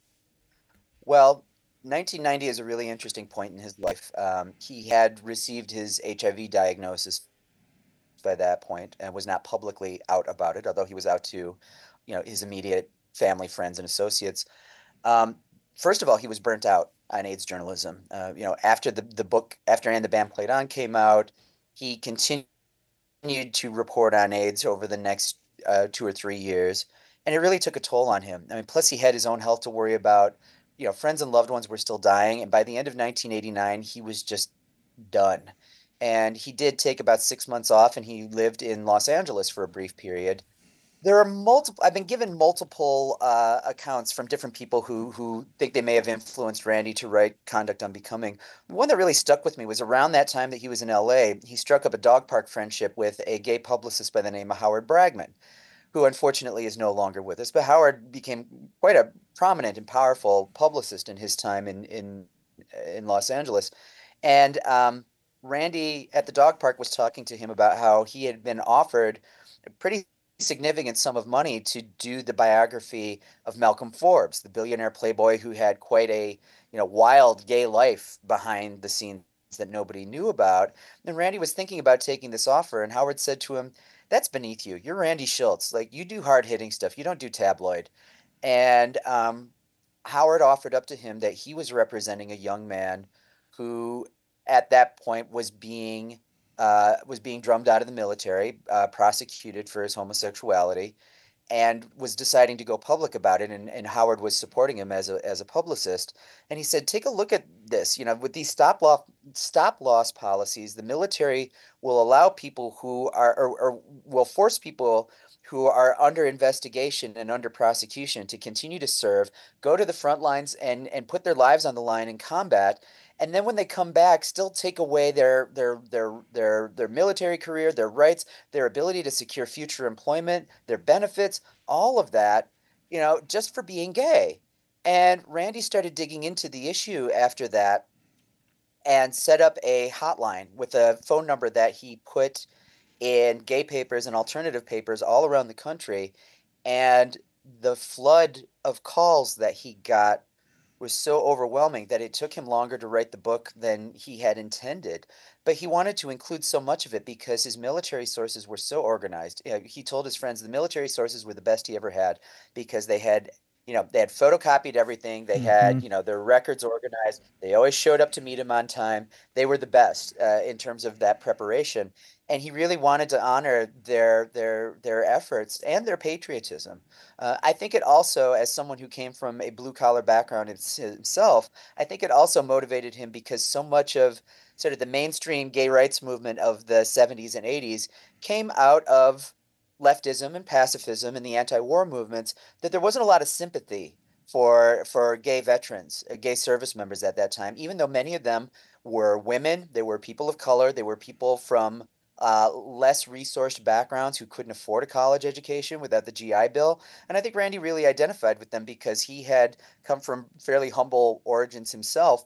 Well, nineteen ninety is a really interesting point in his life. Um, he had received his H I V diagnosis by that point and was not publicly out about it, although he was out to, you know, his immediate family, friends, and associates. Um, First of all, he was burnt out on AIDS journalism. Uh, you know, after the, the book, after And the Band Played On came out, he continued to report on AIDS over the next uh, two or three years, and it really took a toll on him. I mean, plus he had his own health to worry about. You know, friends and loved ones were still dying, and by the end of nineteen eighty-nine, he was just done. And he did take about six months off, and he lived in Los Angeles for a brief period. There are multiple. I've been given multiple uh, accounts from different people who who think they may have influenced Randy to write Conduct Unbecoming. One that really stuck with me was around that time that he was in L A. He struck up a dog park friendship with a gay publicist by the name of Howard Bragman, who unfortunately is no longer with us. But Howard became quite a prominent and powerful publicist in his time in in in Los Angeles, and um, Randy at the dog park was talking to him about how he had been offered a pretty significant sum of money to do the biography of Malcolm Forbes, the billionaire playboy who had quite a, you know, wild gay life behind the scenes that nobody knew about. And Randy was thinking about taking this offer, and Howard said to him, "That's beneath you. You're Randy Schultz. Like, you do hard hitting stuff. You don't do tabloid." And um, Howard offered up to him that he was representing a young man who, at that point, was being uh, was being drummed out of the military, uh, prosecuted for his homosexuality, and was deciding to go public about it. And, and Howard was supporting him as a as a publicist. And he said, "Take a look at this. You know, with these stop loss stop loss policies, the military will allow people who are or, or will force people who are under investigation and under prosecution to continue to serve, go to the front lines and and put their lives on the line in combat, and then when they come back, still take away their their their their their military career, their rights, their ability to secure future employment, their benefits, all of that, you know, just for being gay." And Randy started digging into the issue after that and set up a hotline with a phone number that he put in gay papers and alternative papers all around the country. And the flood of calls that he got was so overwhelming that it took him longer to write the book than he had intended. But he wanted to include so much of it because his military sources were so organized. You know, he told his friends the military sources were the best he ever had because they had, you know, they had photocopied everything. They Mm-hmm. had, you know, their records organized. They always showed up to meet him on time. They were the best uh, in terms of that preparation. And he really wanted to honor their their their efforts and their patriotism. Uh, I think it also, as someone who came from a blue collar background it's- himself, I think it also motivated him because so much of sort of the mainstream gay rights movement of the seventies and eighties came out of leftism and pacifism and the anti-war movements, that there wasn't a lot of sympathy for for gay veterans, uh, gay service members at that time, even though many of them were women, they were people of color, they were people from uh, less resourced backgrounds who couldn't afford a college education without the G I Bill. And I think Randy really identified with them because he had come from fairly humble origins himself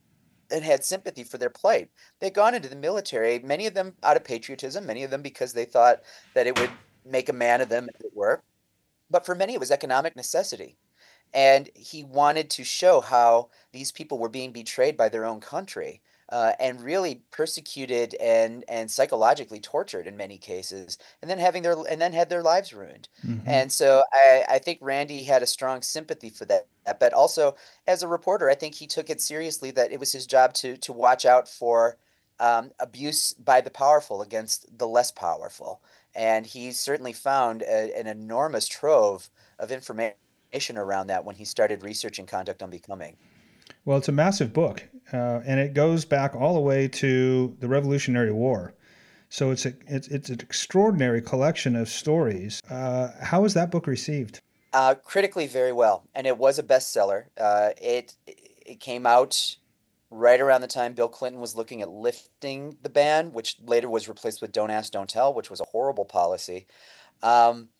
and had sympathy for their plight. They'd gone into the military, many of them out of patriotism, many of them because they thought that it would make a man of them, as it were. But for many, it was economic necessity. And he wanted to show how these people were being betrayed by their own country, uh, and really persecuted and and psychologically tortured in many cases, and then having their and then had their lives ruined. Mm-hmm. And so I, I think Randy had a strong sympathy for that. But also, as a reporter, I think he took it seriously that it was his job to to watch out for um, abuse by the powerful against the less powerful. And he certainly found a, an enormous trove of information around that when he started researching Conduct Unbecoming. Well, it's a massive book, uh, and it goes back all the way to the Revolutionary War. So it's a it's it's an extraordinary collection of stories. Uh, how was that book received? Uh, critically, very well, and it was a bestseller. Uh, it it came out right around the time Bill Clinton was looking at lifting the ban, which later was replaced with Don't Ask, Don't Tell, which was a horrible policy. Um,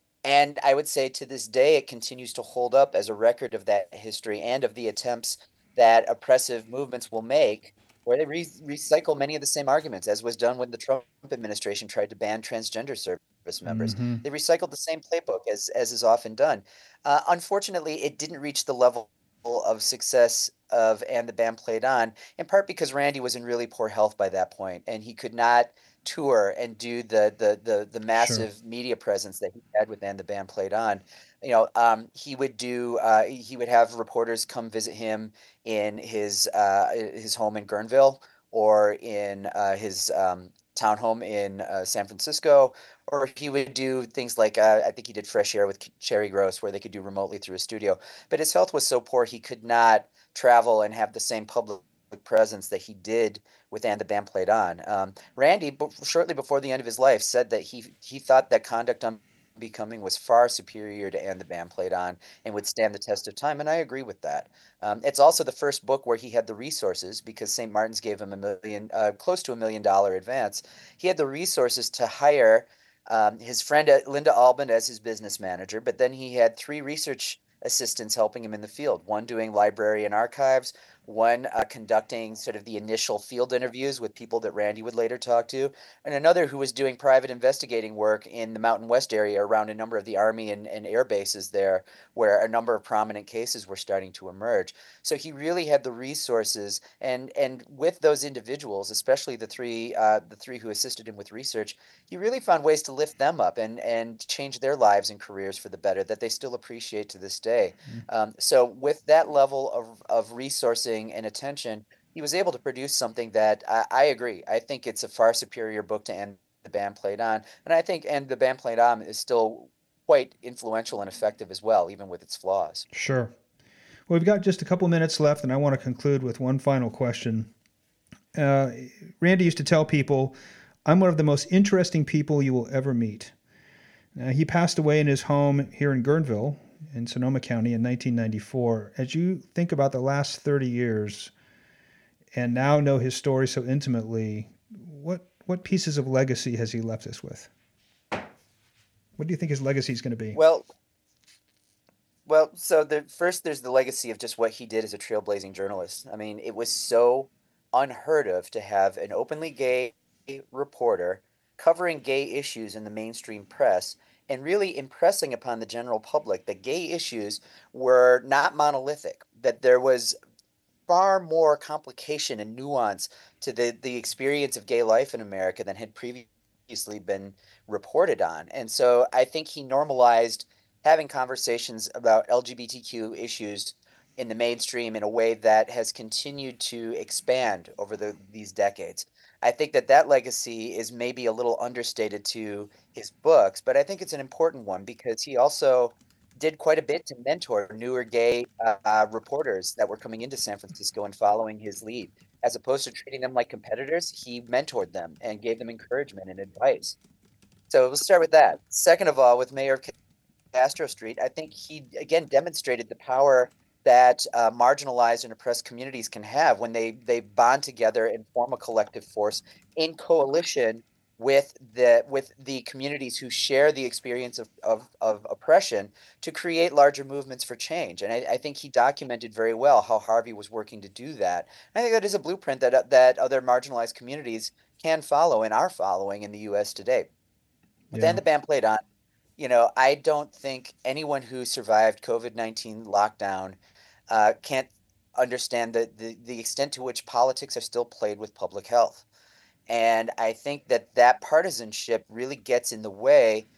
And I would say to this day, it continues to hold up as a record of that history and of the attempts that oppressive movements will make, where they re- recycle many of the same arguments, as was done when the Trump administration tried to ban transgender service members. Mm-hmm. They recycled the same playbook as, as is often done. Uh, unfortunately, it didn't reach the level of success of And the Band Played On, in part because Randy was in really poor health by that point, and he could not tour and do the the the the Sure. massive media presence that he had with And the Band Played On. You know, um, he would do uh, he would have reporters come visit him in his uh, his home in Guerneville, or in uh, his um, townhome in uh, San Francisco, or he would do things like uh, I think he did Fresh Air with Cherry Gross, where they could do remotely through a studio. But his health was so poor he could not travel and have the same public presence that he did with And the Band Played On. Um, Randy, b- shortly before the end of his life, said that he he thought that Conduct Unbecoming was far superior to And the Band Played On and would stand the test of time, and I agree with that. Um, it's also the first book where he had the resources, because Saint Martin's gave him a million, uh, close to a million dollar advance. He had the resources to hire um, his friend uh, Linda Albin as his business manager, but then he had three research assistants helping him in the field, one doing library and archives, one uh, conducting sort of the initial field interviews with people that Randy would later talk to, and another who was doing private investigating work in the Mountain West area around a number of the Army and, and air bases there, where a number of prominent cases were starting to emerge. So he really had the resources, and and with those individuals, especially the three uh, the three who assisted him with research, he really found ways to lift them up and and change their lives and careers for the better that they still appreciate to this day. Um, so with that level of, of resourcing and attention, he was able to produce something that I, I agree. I think it's a far superior book to And the Band Played On. And I think And the Band Played On is still quite influential and effective as well, even with its flaws. Sure. Well, we've got just a couple minutes left, and I want to conclude with one final question. Uh, Randy used to tell people, "I'm one of the most interesting people you will ever meet." Uh, he passed away in his home here in Guerneville, in Sonoma County, in nineteen ninety-four. As you think about the last thirty years and now know his story so intimately, what what pieces of legacy has he left us with? What do you think his legacy is going to be? Well, well, so the first there's the legacy of just what he did as a trailblazing journalist. I mean, it was so unheard of to have an openly gay reporter covering gay issues in the mainstream press and really impressing upon the general public that gay issues were not monolithic, that there was far more complication and nuance to the, the experience of gay life in America than had previously been reported on. And so I think he normalized having conversations about L G B T Q issues in the mainstream in a way that has continued to expand over the, these decades. I think that that legacy is maybe a little understated to his books, but I think it's an important one because he also did quite a bit to mentor newer gay uh, reporters that were coming into San Francisco and following his lead. As opposed to treating them like competitors, he mentored them and gave them encouragement and advice. So we'll start with that. Second of all, with Mayor of Castro Street, I think he again demonstrated the power that uh, marginalized and oppressed communities can have when they they bond together and form a collective force in coalition with the with the communities who share the experience of, of, of oppression to create larger movements for change. And I, I think he documented very well how Harvey was working to do that. And I think that is a blueprint that that other marginalized communities can follow and are following in the U S today. But Yeah. then the band played on. You know, I don't think anyone who survived COVID nineteen lockdown uh, can't understand the, the, the extent to which politics are still played with public health. And I think that that partisanship really gets in the way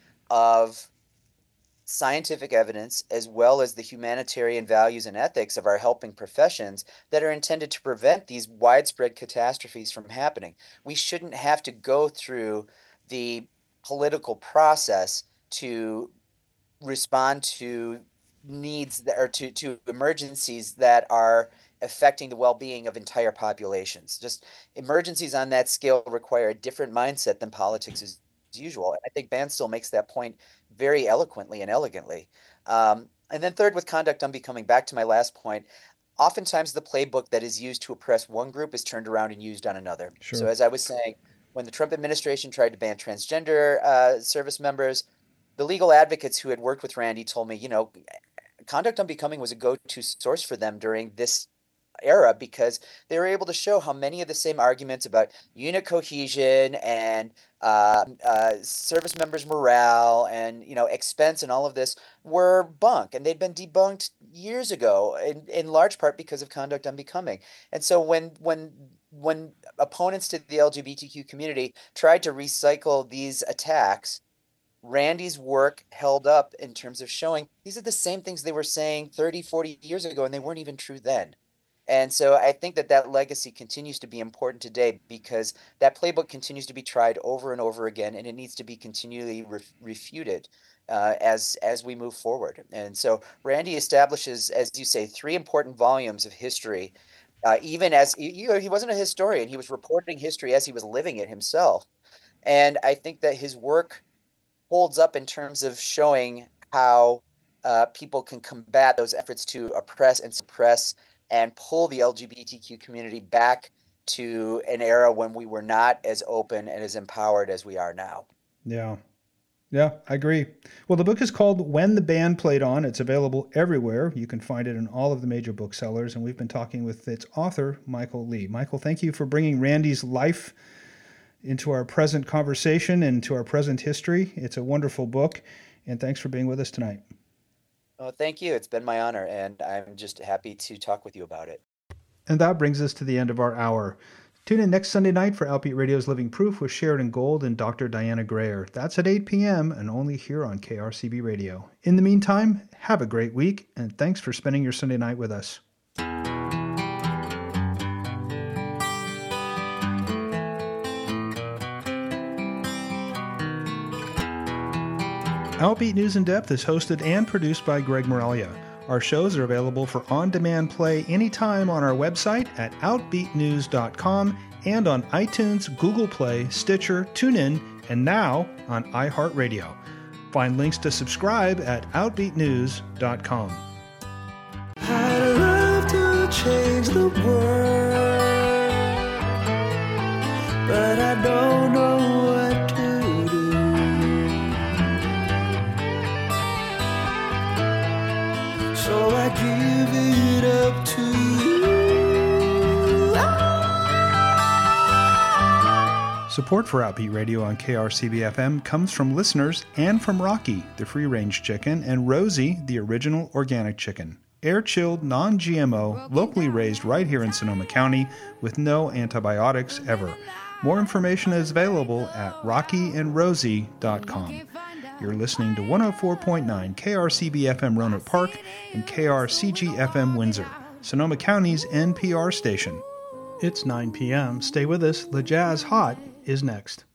of scientific evidence as well as the humanitarian values and ethics of our helping professions that are intended to prevent these widespread catastrophes from happening. We shouldn't have to go through the political process to respond to needs that, or to, to emergencies that are affecting the well-being of entire populations. Just emergencies on that scale require a different mindset than politics as usual. And I think Ban still makes that point very eloquently and elegantly. Um, and then third, with conduct unbecoming, back to my last point, oftentimes the playbook that is used to oppress one group is turned around and used on another. Sure. So as I was saying, when the Trump administration tried to ban transgender uh, service members, the legal advocates who had worked with Randy told me, you know, conduct unbecoming was a go-to source for them during this era because they were able to show how many of the same arguments about unit cohesion and uh, uh, service members' morale and, you know, expense and all of this were bunk, and they'd been debunked years ago in, in large part because of conduct unbecoming. And so when when when opponents to the L G B T Q community tried to recycle these attacks, Randy's work held up in terms of showing these are the same things they were saying thirty, forty years ago, and they weren't even true then. And so I think that that legacy continues to be important today because that playbook continues to be tried over and over again, and it needs to be continually ref- refuted uh, as as we move forward. And so Randy establishes, as you say, three important volumes of history. Uh, even as you know, he wasn't a historian, he was reporting history as he was living it himself. And I think that his work holds up in terms of showing how uh, people can combat those efforts to oppress and suppress and pull the L G B T Q community back to an era when we were not as open and as empowered as we are now. Yeah. Yeah, I agree. Well, the book is called When the Band Played On. It's available everywhere. You can find it in all of the major booksellers, and we've been talking with its author, Michael Lee. Michael, thank you for bringing Randy's life into our present conversation and to our present history. It's a wonderful book, and thanks for being with us tonight. Oh, thank you. It's been my honor, and I'm just happy to talk with you about it. And that brings us to the end of our hour. Tune in next Sunday night for Outbeat Radio's Living Proof with Sheridan Gold and Doctor Diana Grayer. That's at eight p.m. and only here on K R C B Radio. In the meantime, have a great week, and thanks for spending your Sunday night with us. Outbeat News in Depth is hosted and produced by Greg Moralia. Our shows are available for on-demand play anytime on our website at outbeat news dot com and on iTunes, Google Play, Stitcher, TuneIn, and now on iHeartRadio. Find links to subscribe at outbeat news dot com. I'd love to change the world, but I don't know what to do. So I give it up to you. Ah! Support for Outbeat Radio on K R C B F M comes from listeners and from Rocky, the free-range chicken, and Rosie, the original organic chicken. Air-chilled, non-G M O, locally raised right here in Sonoma County with no antibiotics ever. More information is available at rocky and rosie dot com. You're listening to one oh four point nine K R C B F M Roanoke Park and K R C G F M Windsor, Sonoma County's N P R station. It's nine p.m. Stay with us. The Jazz Hot is next.